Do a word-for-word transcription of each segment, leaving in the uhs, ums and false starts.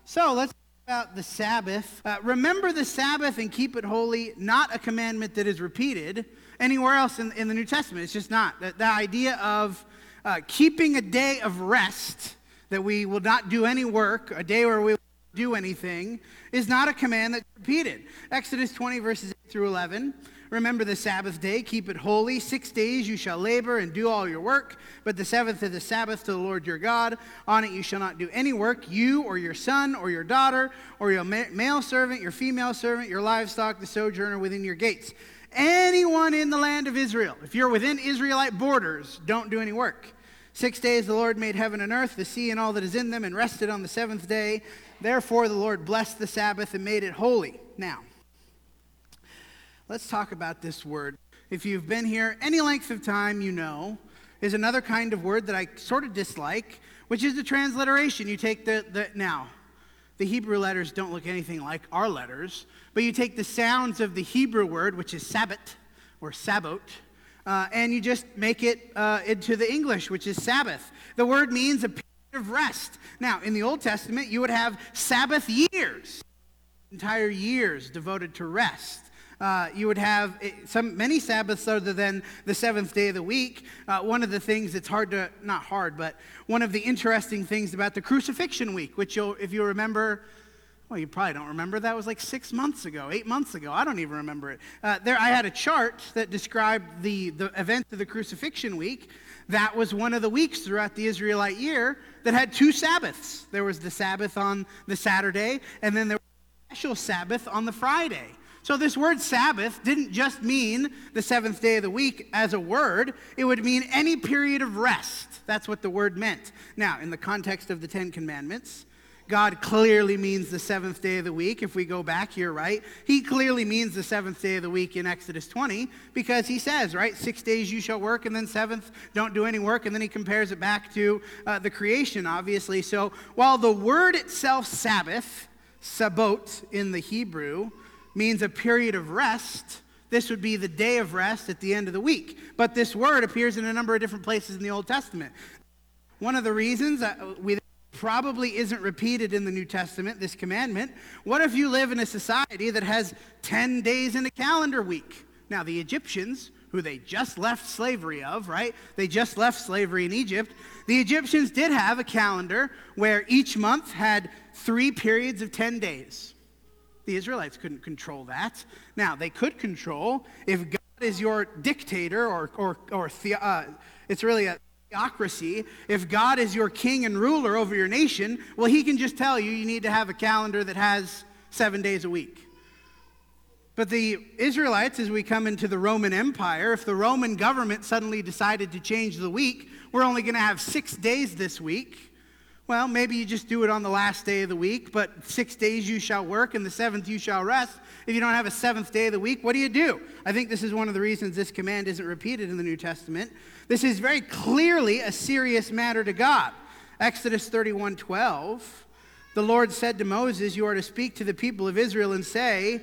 So let's talk about the Sabbath. Uh, remember the Sabbath and keep it holy, not a commandment that is repeated anywhere else in, in the New Testament. It's just not. The, the idea of uh, keeping a day of rest, that we will not do any work, a day where we will not do anything, is not a command that's repeated. Exodus twenty, verses eight through eleven. Remember the Sabbath day, keep it holy. Six days you shall labor and do all your work, but the seventh is the Sabbath to the Lord your God. On it you shall not do any work, you or your son or your daughter or your ma- male servant, your female servant, your livestock, the sojourner within your gates. Anyone in the land of Israel, if you're within Israelite borders, don't do any work. Six days the Lord made heaven and earth, the sea and all that is in them, and rested on the seventh day. Therefore the Lord blessed the Sabbath and made it holy. Now, let's talk about this word. If you've been here any length of time, you know, is another kind of word that I sort of dislike, which is the transliteration. You take the, the now, the Hebrew letters don't look anything like our letters, but you take the sounds of the Hebrew word, which is Sabbath or Sabbot, uh, and you just make it uh, into the English, which is Sabbath. The word means a period of rest. Now, in the Old Testament, you would have Sabbath years, entire years devoted to rest. Uh, you would have some many Sabbaths other than the seventh day of the week. Uh, one of the things that's hard to, not hard, but one of the interesting things about the crucifixion week, which you'll, if you remember, well, you probably don't remember, that was like six months ago, eight months ago. I don't even remember it. Uh, there, I had a chart that described the, the event of the crucifixion week. That was one of the weeks throughout the Israelite year that had two Sabbaths. There was the Sabbath on the Saturday, and then there was a special Sabbath on the Friday. So this word Sabbath didn't just mean the seventh day of the week as a word. It would mean any period of rest. That's what the word meant. Now, in the context of the Ten Commandments, God clearly means the seventh day of the week. If we go back here, right, he clearly means the seventh day of the week in Exodus twenty, because he says, right, six days you shall work, and then seventh, don't do any work, and then he compares it back to uh, the creation, obviously. So while the word itself, Sabbath, Sabot in the Hebrew, means a period of rest, this would be the day of rest at the end of the week. But this word appears in a number of different places in the Old Testament. One of the reasons that we probably isn't repeated in the New Testament, this commandment, what if you live in a society that has ten days in a calendar week? Now, the Egyptians, who they just left slavery of, right? They just left slavery in Egypt. The Egyptians did have a calendar where each month had three periods of ten days. The Israelites couldn't control that. Now, they could control, if God is your dictator, or, or, or the, uh, it's really a theocracy, if God is your king and ruler over your nation, well, he can just tell you you need to have a calendar that has seven days a week. But the Israelites, as we come into the Roman Empire, if the Roman government suddenly decided to change the week, we're only going to have six days this week. Well, maybe you just do it on the last day of the week, but six days you shall work and the seventh you shall rest. If you don't have a seventh day of the week, what do you do? I think this is one of the reasons this command isn't repeated in the New Testament. This is very clearly a serious matter to God. Exodus thirty-one twelve, the Lord said to Moses, you are to speak to the people of Israel and say,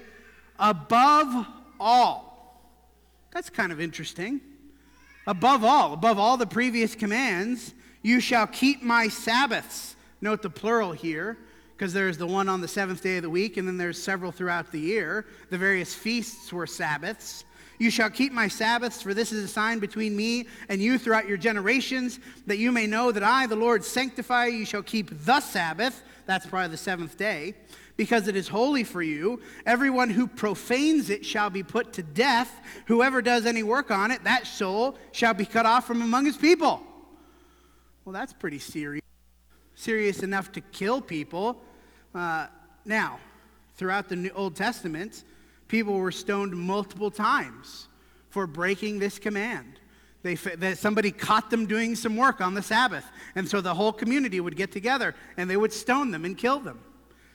above all. That's kind of interesting. Above all, above all the previous commands, you shall keep my Sabbaths. Note the plural here, because there's the one on the seventh day of the week, and then there's several throughout the year. The various feasts were Sabbaths. You shall keep my Sabbaths, for this is a sign between me and you throughout your generations, that you may know that I, the Lord, sanctify you. You shall keep the Sabbath, that's probably the seventh day, because it is holy for you. Everyone who profanes it shall be put to death. Whoever does any work on it, that soul shall be cut off from among his people. Well, that's pretty serious. Serious enough to kill people. Uh, now, throughout the New Old Testament, people were stoned multiple times for breaking this command. They, that somebody caught them doing some work on the Sabbath, and so the whole community would get together, and they would stone them and kill them.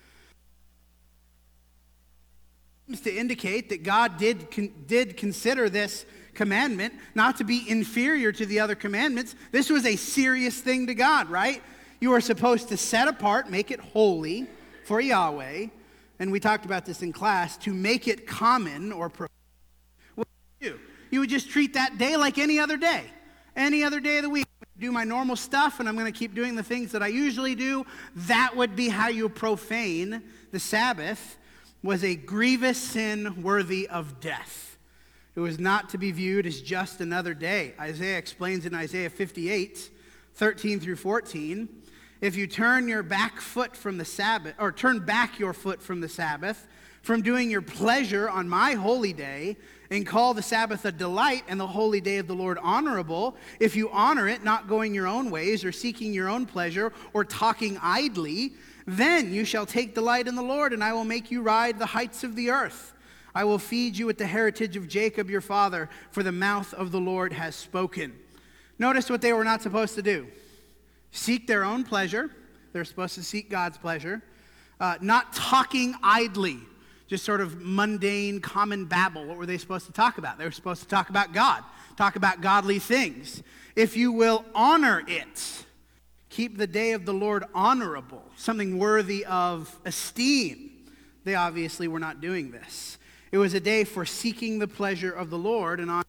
To indicate that God did, con, did consider this commandment not to be inferior to the other commandments. This was a serious thing to God, right? You are supposed to set apart, make it holy for Yahweh, and we talked about this in class, to make it common or profane. What would you do? You would just treat that day like any other day. Any other day of the week. do my normal stuff and I'm going to keep doing the things that I usually do. That would be how you profane the Sabbath. Was a grievous sin worthy of death. It was not to be viewed as just another day. Isaiah explains in Isaiah fifty-eight, thirteen through fourteen, if you turn your back foot from the Sabbath, or turn back your foot from the Sabbath, from doing your pleasure on my holy day, and call the Sabbath a delight and the holy day of the Lord honorable, if you honor it, not going your own ways or seeking your own pleasure or talking idly, then you shall take delight in the Lord, and I will make you ride the heights of the earth. I will feed you with the heritage of Jacob your father, for the mouth of the Lord has spoken. Notice what they were not supposed to do. Seek their own pleasure. They're supposed to seek God's pleasure. Uh, not talking idly, just sort of mundane, common babble. What were they supposed to talk about? They were supposed to talk about God, talk about godly things. If you will honor it, keep the day of the Lord honorable, something worthy of esteem. They obviously were not doing this. It was a day for seeking the pleasure of the Lord, and on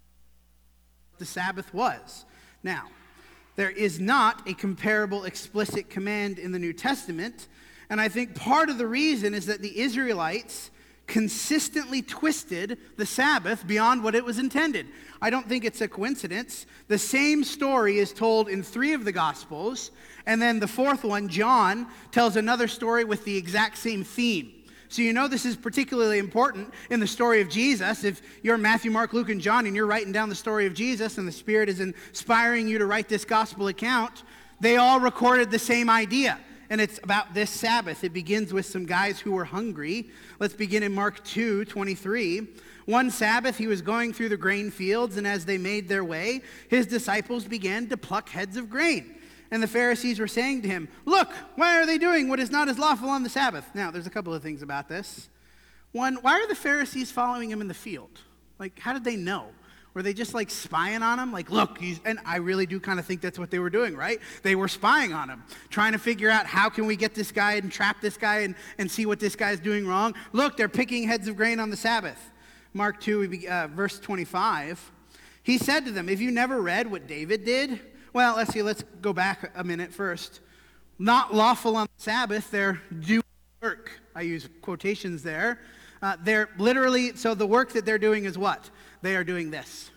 the Sabbath was. Now, there is not a comparable explicit command in the New Testament, and I think part of the reason is that the Israelites consistently twisted the Sabbath beyond what it was intended. I don't think it's a coincidence. The same story is told in three of the Gospels, and then the fourth one, John, tells another story with the exact same theme. So you know this is particularly important in the story of Jesus. If you're Matthew, Mark, Luke, and John, and you're writing down the story of Jesus, and the Spirit is inspiring you to write this gospel account, they all recorded the same idea. And it's about this Sabbath. It begins with some guys who were hungry. Let's begin in Mark two twenty-three. One Sabbath he was going through the grain fields, and as they made their way, his disciples began to pluck heads of grain. And the Pharisees were saying to him, "Look, why are they doing what is not as lawful on the Sabbath?" Now, there's a couple of things about this. One, why are the Pharisees following him in the field? Like, how did they know? Were they just like spying on him? Like, look, he's, and I really do kind of think that's what they were doing, right? They were spying on him, trying to figure out how can we get this guy and trap this guy and, and see what this guy's doing wrong. Look, they're picking heads of grain on the Sabbath. Mark two, uh, verse twenty-five. He said to them, "Have you never read what David did?" Well, let's see, let's go back a minute first. Not lawful on the Sabbath, they're doing work. I use quotations there. Uh, they're literally, so the work that they're doing is what? They are doing this.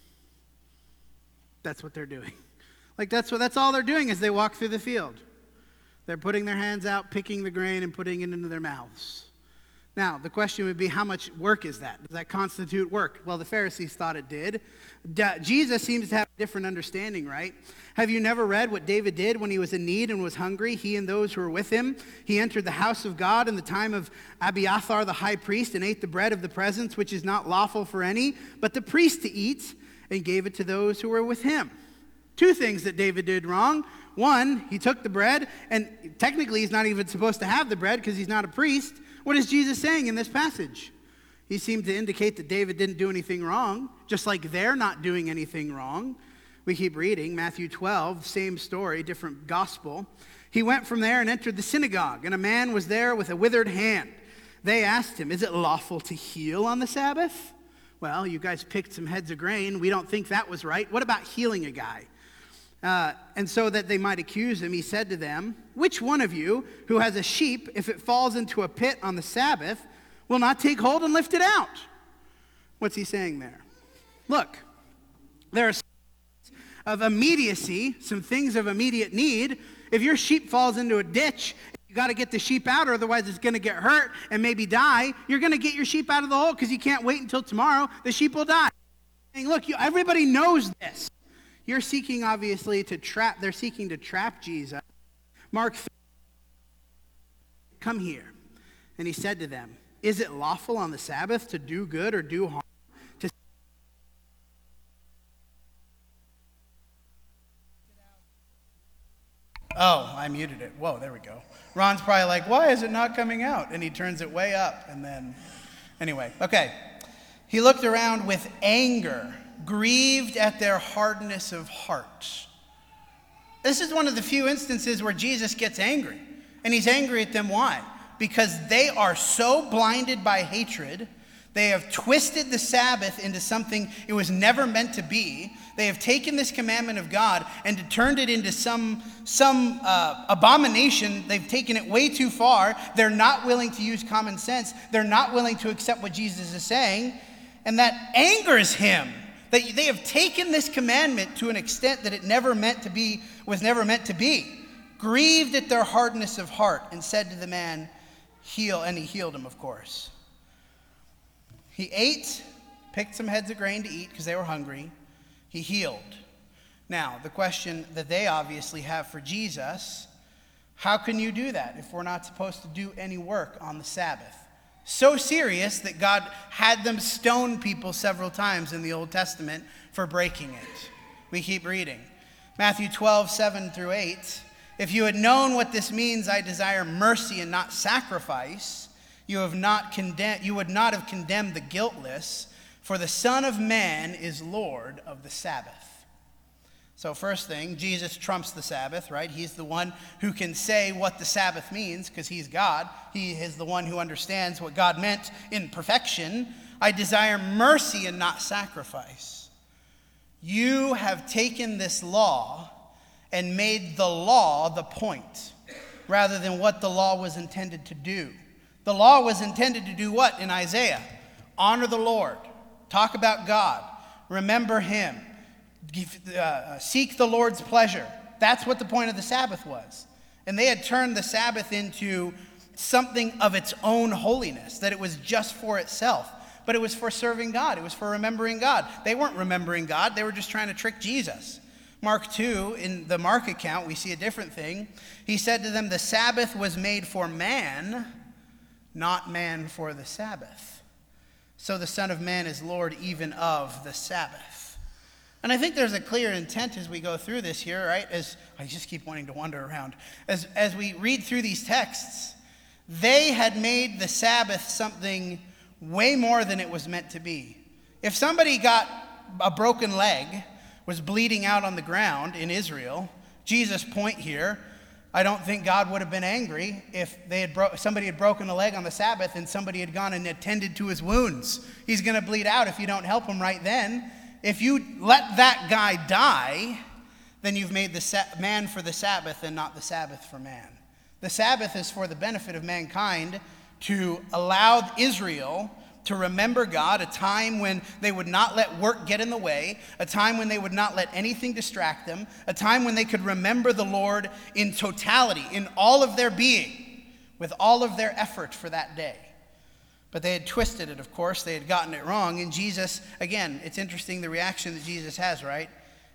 That's what they're doing. Like that's what that's all they're doing as they walk through the field. They're putting their hands out, picking the grain, and putting it into their mouths. Now, the question would be, how much work is that? Does that constitute work? Well, the Pharisees thought it did. D- Jesus seems to have a different understanding, right? Have you never read what David did when he was in need and was hungry, he and those who were with him? He entered the house of God in the time of Abiathar the high priest and ate the bread of the presence, which is not lawful for any, but the priest to eat, and gave it to those who were with him. Two things that David did wrong. One, he took the bread, and technically he's not even supposed to have the bread because he's not a priest. What is Jesus saying in this passage? He seemed to indicate that David didn't do anything wrong, just like they're not doing anything wrong. We keep reading, Matthew twelve, same story, different gospel. He went from there and entered the synagogue, and a man was there with a withered hand. They asked him, "Is it lawful to heal on the Sabbath?" Well, you guys picked some heads of grain. We don't think that was right. What about healing a guy? Uh, and so that they might accuse him, he said to them, "Which one of you who has a sheep, if it falls into a pit on the Sabbath, will not take hold and lift it out?" What's he saying there? Look, there are some of immediacy, some things of immediate need. If your sheep falls into a ditch, you got to get the sheep out, or otherwise it's going to get hurt and maybe die. You're going to get your sheep out of the hole because you can't wait until tomorrow. The sheep will die. And look, you, everybody knows this. You're seeking, obviously, to trap, they're seeking to trap Jesus. Mark three, "Come here." And he said to them, "Is it lawful on the Sabbath to do good or do harm? To Oh, I muted it. Whoa, there we go. Ron's probably like, "Why is it not coming out?" And he turns it way up, and then, anyway, okay. He looked around with anger, grieved at their hardness of heart. This is one of the few instances where Jesus gets angry. And he's angry at them. Why? Because they are so blinded by hatred They have twisted the Sabbath into something it was never meant to be. They have taken this commandment of God and turned it into some, some uh, abomination. They've taken it way too far. They're not willing to use common sense. They're not willing to accept what Jesus is saying. And that angers him. That they have taken this commandment to an extent that it never meant to be, was never meant to be. Grieved at their hardness of heart, and said to the man, heal, and he healed him, of course. He ate, picked some heads of grain to eat because they were hungry. He healed. Now, the question that they obviously have for Jesus, how can you do that if we're not supposed to do any work on the Sabbath? So serious that God had them stone people several times in the Old Testament for breaking it. We keep reading. Matthew twelve, seven through eight. If you had known what this means, I desire mercy and not sacrifice, you have not condemned, you would not have condemned the guiltless, for the Son of Man is Lord of the Sabbath. So first thing, Jesus trumps the Sabbath, right? He's the one who can say what the Sabbath means because he's God. He is the one who understands what God meant in perfection. I desire mercy and not sacrifice. You have taken this law and made the law the point, rather than what the law was intended to do. The law was intended to do what in Isaiah? Honor the Lord. Talk about God. Remember him. Give, uh, seek the Lord's pleasure. That's what the point of the Sabbath was. And they had turned the Sabbath into something of its own holiness, that it was just for itself. But it was for serving God. It was for remembering God. They weren't remembering God. They were just trying to trick Jesus. Mark two, in the Mark account, we see a different thing. He said to them, the Sabbath was made for man, not man for the Sabbath. So the Son of Man is Lord even of the Sabbath. And I think there's a clear intent as we go through this here, right? As I just keep wanting to wander around. As, as we read through these texts, they had made the Sabbath something way more than it was meant to be. If somebody got a broken leg, was bleeding out on the ground in Israel, Jesus' point here, I don't think God would have been angry if they had bro- somebody had broken a leg on the Sabbath and somebody had gone and attended to his wounds. He's going to bleed out if you don't help him right then. If you let that guy die, then you've made the sa- man for the Sabbath and not the Sabbath for man. The Sabbath is for the benefit of mankind to allow Israel to remember God, a time when they would not let work get in the way, a time when they would not let anything distract them, a time when they could remember the Lord in totality, in all of their being, with all of their effort for that day. But they had twisted it, of course. They had gotten it wrong. And Jesus, again, it's interesting the reaction that Jesus has, right?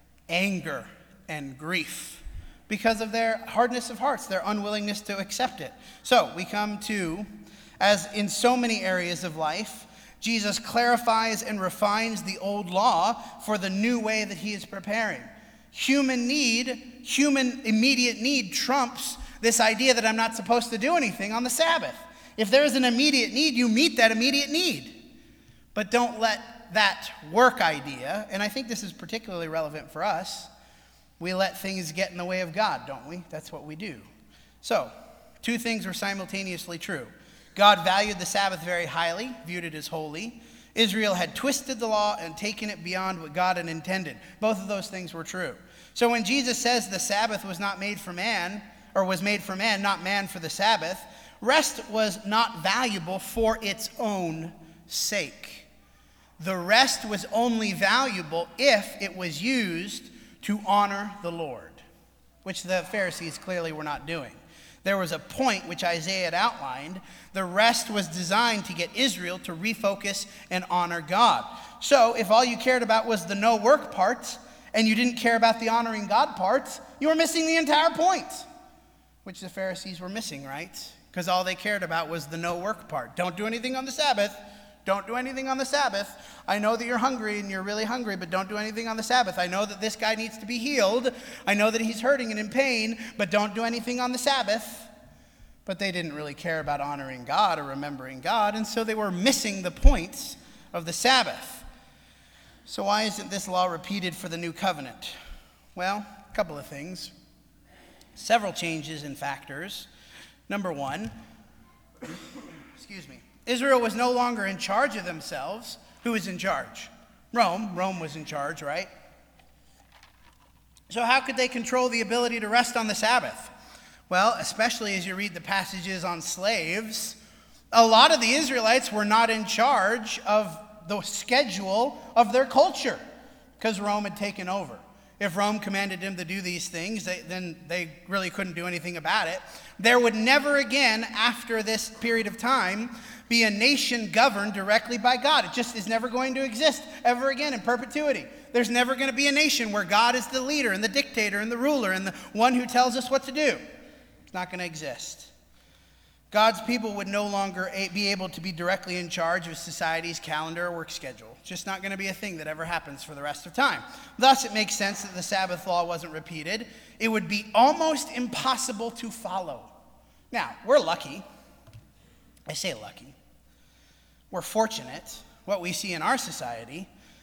Anger and grief because of their hardness of hearts, their unwillingness to accept it. So we come to, as in so many areas of life, Jesus clarifies and refines the old law for the new way that he is preparing. Human need, human immediate need trumps this idea that I'm not supposed to do anything on the Sabbath. If there's an immediate need, you meet that immediate need. But don't let that work idea, and I think this is particularly relevant for us, we let things get in the way of God, don't we? That's what we do. So, two things were simultaneously true. God valued the Sabbath very highly, viewed it as holy. Israel had twisted the law and taken it beyond what God had intended. Both of those things were true. So when Jesus says the Sabbath was not made for man, or was made for man, not man for the Sabbath, rest was not valuable for its own sake. The rest was only valuable if it was used to honor the Lord, which the Pharisees clearly were not doing. There was a point which Isaiah had outlined. The rest was designed to get Israel to refocus and honor God. So if all you cared about was the no work part, and you didn't care about the honoring God part, you were missing the entire point, which the Pharisees were missing, right? Because all they cared about was the no work part. Don't do anything on the Sabbath. Don't do anything on the Sabbath. I know that you're hungry and you're really hungry, but don't do anything on the Sabbath. I know that this guy needs to be healed. I know that he's hurting and in pain, but don't do anything on the Sabbath. But they didn't really care about honoring God or remembering God, and so they were missing the points of the Sabbath. So why isn't this law repeated for the new covenant? Well, a couple of things. Several changes in factors. Number one, excuse me, Israel was no longer in charge of themselves. Who was in charge? Rome. Rome was in charge, right? So how could they control the ability to rest on the Sabbath? Well, especially as you read the passages on slaves, a lot of the Israelites were not in charge of the schedule of their culture because Rome had taken over. If Rome commanded them to do these things, they, then they really couldn't do anything about it. There would never again, after this period of time, be a nation governed directly by God. It just is never going to exist ever again in perpetuity. There's never going to be a nation where God is the leader and the dictator and the ruler and the one who tells us what to do. It's not going to exist. God's people would no longer be able to be directly in charge of society's calendar or work schedule. It's just not going to be a thing that ever happens for the rest of time. Thus, it makes sense that the Sabbath law wasn't repeated. It would be almost impossible to follow. Now, we're lucky. I say lucky. We're fortunate. What we see in our society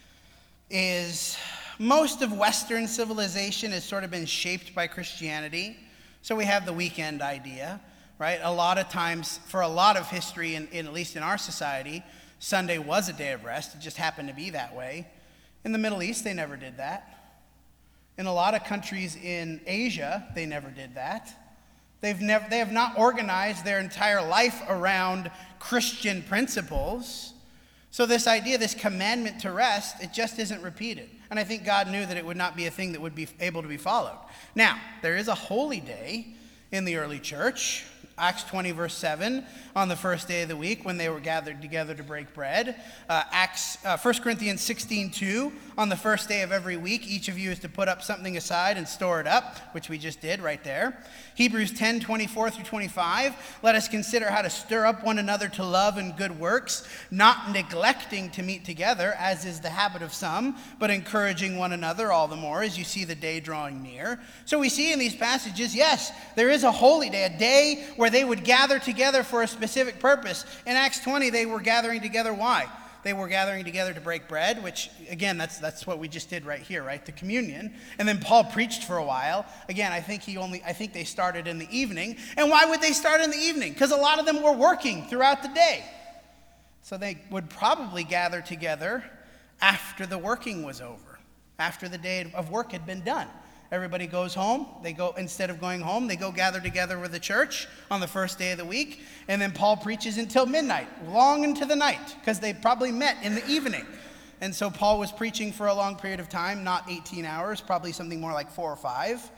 is most of Western civilization has sort of been shaped by Christianity. So we have the weekend idea. Right? A lot of times, for a lot of history, in, in, at least in our society, Sunday was a day of rest. It just happened to be that way. In the Middle East, they never did that. In a lot of countries in Asia, they never did that. They've never, they have not organized their entire life around Christian principles. So this idea, this commandment to rest, it just isn't repeated. And I think God knew that it would not be a thing that would be able to be followed. Now, there is a holy day in the early church. Acts twenty, verse seven, on the first day of the week when they were gathered together to break bread. Uh, Acts, uh, First Corinthians sixteen, two, on the first day of every week, each of you is to put up something aside and store it up, which we just did right there. Hebrews ten, twenty-four through twenty-five, let us consider how to stir up one another to love and good works, not neglecting to meet together, as is the habit of some, but encouraging one another all the more as you see the day drawing near. So we see in these passages, yes, there is a holy day, a day where they would gather together for a specific purpose. In Acts twenty, they were gathering together. Why? They were gathering together to break bread, which, again, that's that's what we just did right here, right? The communion. And then Paul preached for a while. Again, I think he only, I think they started in the evening. And why would they start in the evening? Because a lot of them were working throughout the day. So they would probably gather together after the working was over, after the day of work had been done. Everybody goes home. They go, instead of going home, they go gather together with the church on the first day of the week. And then Paul preaches until midnight, long into the night, because they probably met in the evening. And so Paul was preaching for a long period of time, not eighteen hours, probably something more like four or five.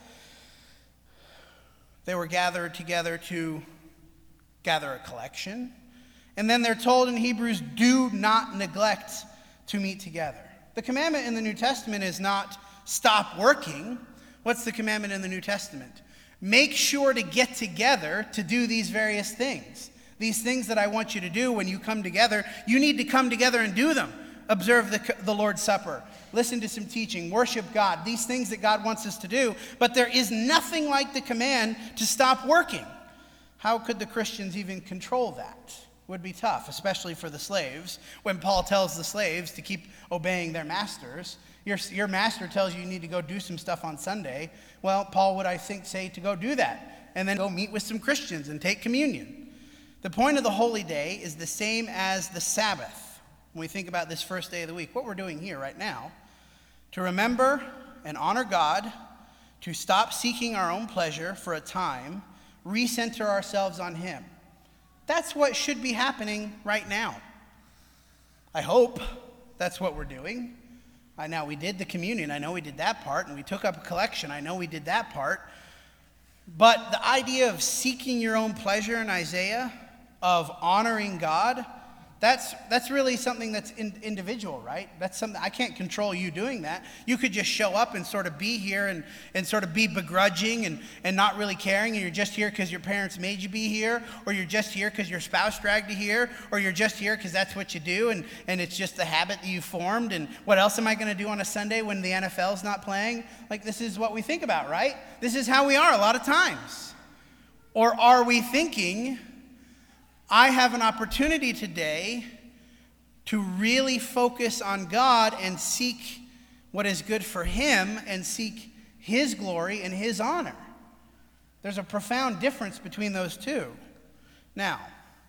They were gathered together to gather a collection. And then they're told in Hebrews, do not neglect to meet together. The commandment in the New Testament is not stop working. What's the commandment in the New Testament? Make sure to get together to do these various things. These things that I want you to do when you come together, you need to come together and do them. Observe the, the Lord's Supper. Listen to some teaching. Worship God. These things that God wants us to do. But there is nothing like the command to stop working. How could the Christians even control that? Would be tough, especially for the slaves. When Paul tells the slaves to keep obeying their masters, your, your master tells you you need to go do some stuff on Sunday. Well, Paul would, I think, say to go do that and then go meet with some Christians and take communion. The point of the holy day is the same as the Sabbath. When we think about this first day of the week, what we're doing here right now, to remember and honor God, to stop seeking our own pleasure for a time, recenter ourselves on Him. That's what should be happening right now. I hope that's what we're doing. I know we did the communion. I know we did that part, and we took up a collection. I know we did that part. But the idea of seeking your own pleasure in Isaiah, of honoring God, that's that's really something that's in, individual, right? That's something, I can't control you doing that. You could just show up and sort of be here and, and sort of be begrudging and, and not really caring, and you're just here because your parents made you be here, or you're just here because your spouse dragged you here, or you're just here because that's what you do, and, and it's just the habit that you formed, and what else am I going to do on a Sunday when the N F L's not playing? Like, this is what we think about, right? This is how we are a lot of times. Or are we thinking, I have an opportunity today to really focus on God and seek what is good for Him and seek His glory and His honor. There's a profound difference between those two. Now,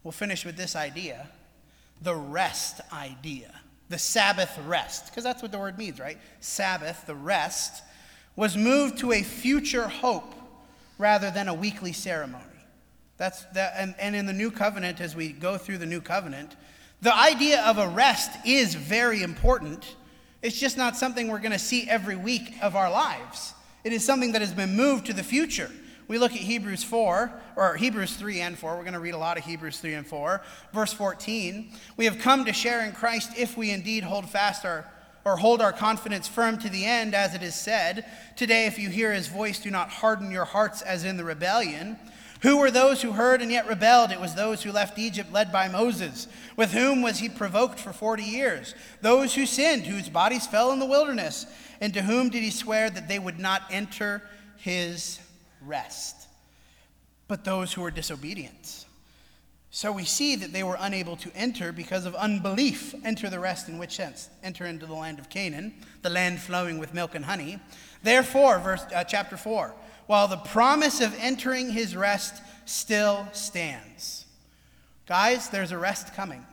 We'll finish with this idea, the rest idea, the Sabbath rest, because that's what the word means, right? Sabbath, the rest, was moved to a future hope rather than a weekly ceremony. That's that, and, and in the New Covenant, as we go through the New Covenant, the idea of a rest is very important. It's just not something we're going to see every week of our lives. It is something that has been moved to the future. We look at Hebrews four, or Hebrews three and four. We're going to read a lot of Hebrews three and four. Verse fourteen, we have come to share in Christ if we indeed hold fast our, or hold our confidence firm to the end, as it is said, today if you hear his voice, do not harden your hearts as in the rebellion. Who were those who heard and yet rebelled? It was those who left Egypt led by Moses. With whom was he provoked for forty years? Those who sinned, whose bodies fell in the wilderness. And to whom did he swear that they would not enter his rest? But those who were disobedient. So we see that they were unable to enter because of unbelief. Enter the rest in which sense? Enter into the land of Canaan, the land flowing with milk and honey. Therefore, verse uh, chapter four, while the promise of entering his rest still stands. Guys, there's a rest coming.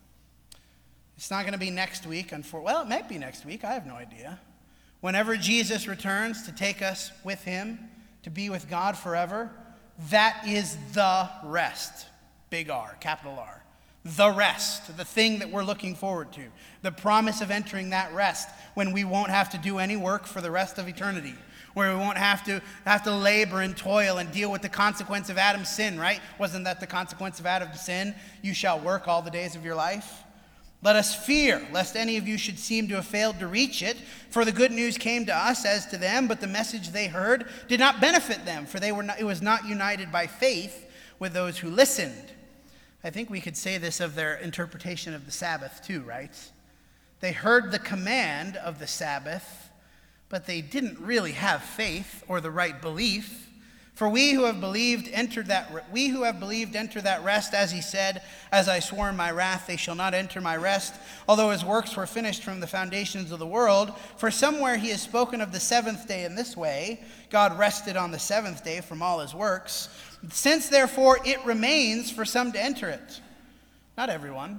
It's not going to be next week. Well, it might be next week. I have no idea. Whenever Jesus returns to take us with him, to be with God forever, that is the rest. Big R, capital R. The rest, the thing that we're looking forward to. The promise of entering that rest when we won't have to do any work for the rest of eternity. Where we won't have to have to labor and toil and deal with the consequence of Adam's sin, right? Wasn't that the consequence of Adam's sin? You shall work all the days of your life. Let us fear, lest any of you should seem to have failed to reach it. For the good news came to us as to them, but the message they heard did not benefit them, for they were not, it was not united by faith with those who listened. I think we could say this of their interpretation of the Sabbath too, right? They heard the command of the Sabbath, but they didn't really have faith or the right belief. For we who have believed entered that we who have believed enter that rest, as he said, as I swore in my wrath, they shall not enter my rest, although his works were finished from the foundations of the world. For somewhere he has spoken of the seventh day in this way, God rested on the seventh day from all his works. Since therefore it remains for some to enter it. Not everyone.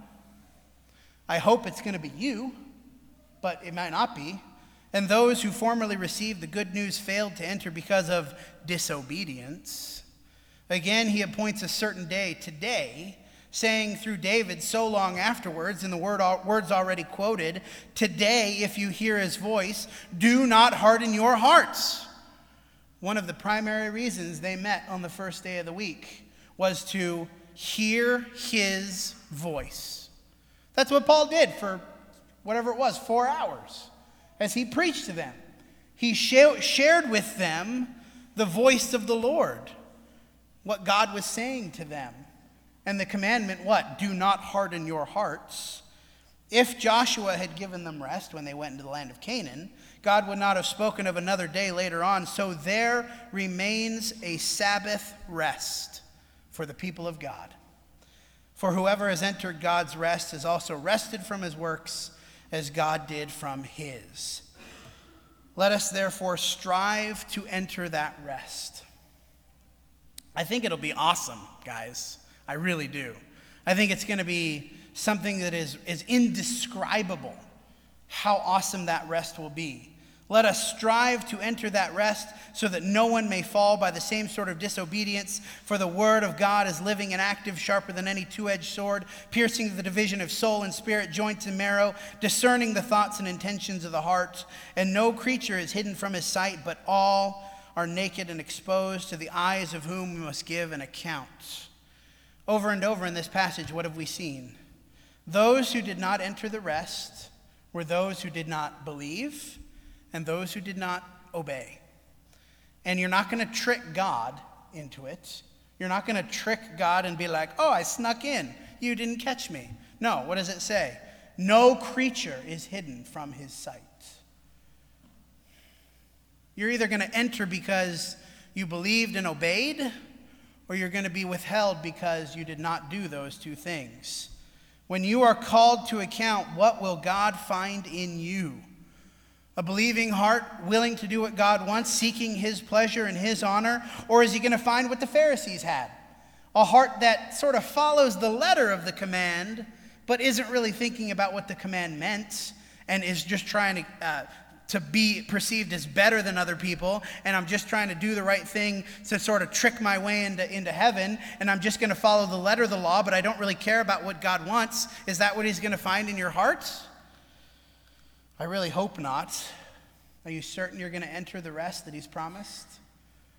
I hope it's going to be you, but it might not be. And those who formerly received the good news failed to enter because of disobedience. Again, he appoints a certain day, today, saying through David so long afterwards, in the word, words already quoted, today, if you hear his voice, do not harden your hearts. One of the primary reasons they met on the first day of the week was to hear his voice. That's what Paul did for whatever it was, four hours. As he preached to them, he shared with them the voice of the Lord, what God was saying to them. And the commandment, what? Do not harden your hearts. If Joshua had given them rest when they went into the land of Canaan, God would not have spoken of another day later on. So there remains a Sabbath rest for the people of God. For whoever has entered God's rest has also rested from his works, as God did from his. Let us therefore strive to enter that rest. I think it'll be awesome, guys. I really do. I think it's going to be something that is, is indescribable, how awesome that rest will be. Let us strive to enter that rest so that no one may fall by the same sort of disobedience. For the word of God is living and active, sharper than any two-edged sword, piercing the division of soul and spirit, joints and marrow, discerning the thoughts and intentions of the heart. And no creature is hidden from his sight, but all are naked and exposed to the eyes of whom we must give an account. Over and over in this passage, what have we seen? Those who did not enter the rest were those who did not believe and those who did not obey. And you're not going to trick God into it. You're not going to trick God and be like, oh, I snuck in. You didn't catch me. No, what does it say? No creature is hidden from his sight. You're either going to enter because you believed and obeyed, or you're going to be withheld because you did not do those two things. When you are called to account, what will God find in you? A believing heart, willing to do what God wants, seeking his pleasure and his honor? Or is he going to find what the Pharisees had? A heart that sort of follows the letter of the command, but isn't really thinking about what the command meant and is just trying to uh, to be perceived as better than other people, and I'm just trying to do the right thing to sort of trick my way into, into heaven, and I'm just going to follow the letter of the law, but I don't really care about what God wants. Is that what he's going to find in your heart? I really hope not. Are you certain you're going to enter the rest that he's promised?